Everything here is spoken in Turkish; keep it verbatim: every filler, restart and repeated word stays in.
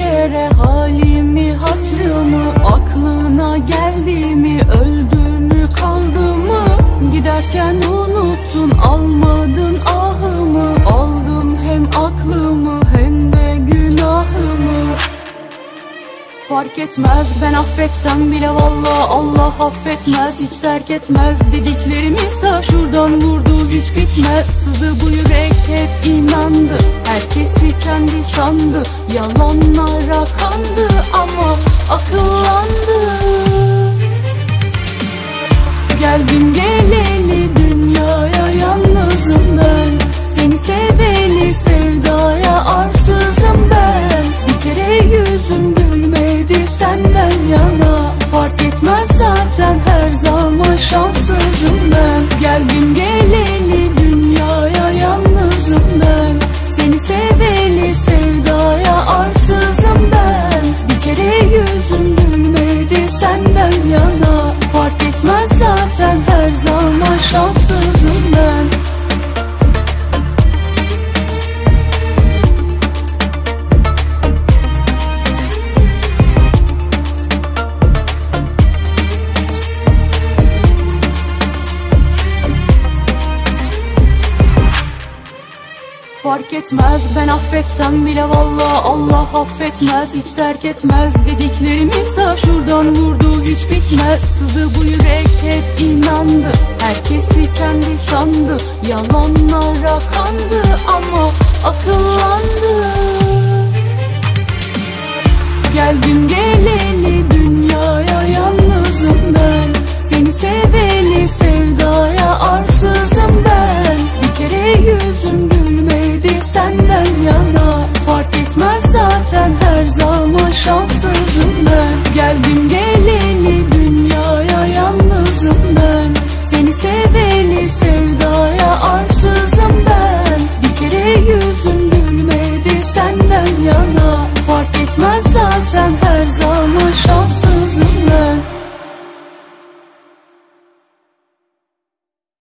kere halimi hatırımı, aklına geldi mi, öldü mü kaldı mı? Giderken unuttun, almadın ahımı, aldın hem aklımı hem de günahımı. Fark etmez ben affetsem bile, valla Allah affetmez, hiç terk etmez. Dediklerimiz de şuradan vurdu, hiç bitmez. Sızı bu yürek hep inandı, herkesi kendi sandı, yalanlara kandı ama akıllandı. Geldim geleli dünyaya yalnızım ben, seni seveli sevdaya arsızım ben. Bir kere yüzüm gülmedi senden yana, fark etmez zaten her zaman şanssızım ben. Geldim geleli dünyaya yalnızım ben, seni seveli sevdaya arsızım ben. Bir kere yüzüm gülmedi senden yana, fark etmez zaten her zaman şanssızım ben. Fark etmez ben affetsem bile, valla Allah affetmez, hiç terk etmez. Dediklerimiz de şuradan vurdu, hiç bitmez. Sızı bu yürek hep inandı, herkesi kendi sandı, yalanlara kandı ama akıllandı. Geldim geleli dünyaya yalnızım ben, seni seveli sevdaya arsızım ben. Bir kere yüzüm gülmedi senden yana, fark etmez zaten her zaman şanssızım ben. Geldim geleli